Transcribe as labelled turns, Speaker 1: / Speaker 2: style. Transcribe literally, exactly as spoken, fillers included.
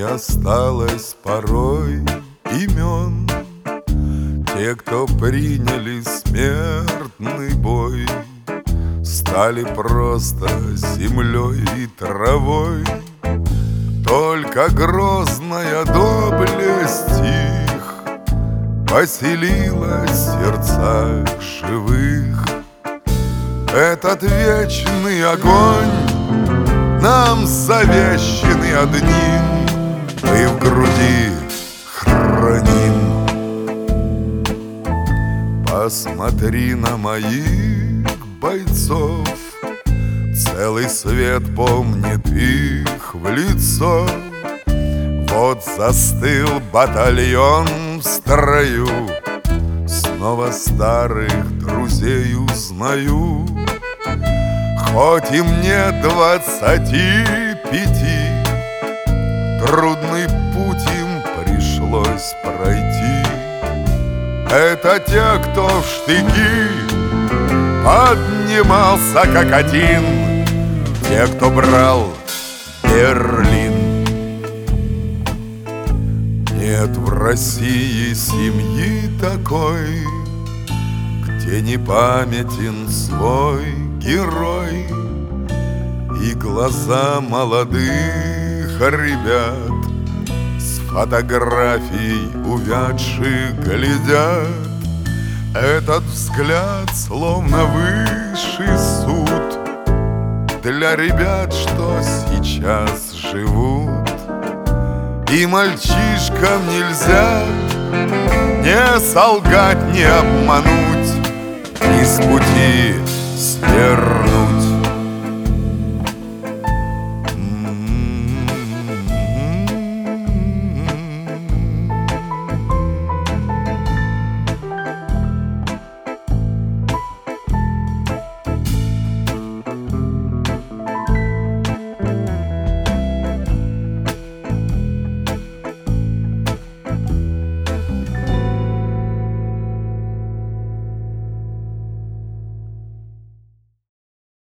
Speaker 1: осталось порой имен. Те, кто приняли смертный бой, стали просто землей и травой. Только грозная доблесть их поселилась в сердцах живых. Этот вечный огонь нам завещанный одним мы в груди храним. Посмотри на моих бойцов, целый свет помнит их в лицо. Вот застыл батальон в строю, снова старых друзей узнаю. Хоть и мне двадцати пяти, трудный путь им пришлось пройти. Это те, кто в штыки поднимался как один, те, кто брал Берлин. Нет в России семьи такой, где не памятен свой герой. И глаза молодых ребят с фотографий увядших глядят. Этот взгляд словно высший суд для ребят, что сейчас живут. И мальчишкам нельзя не солгать, не обмануть, ни с пути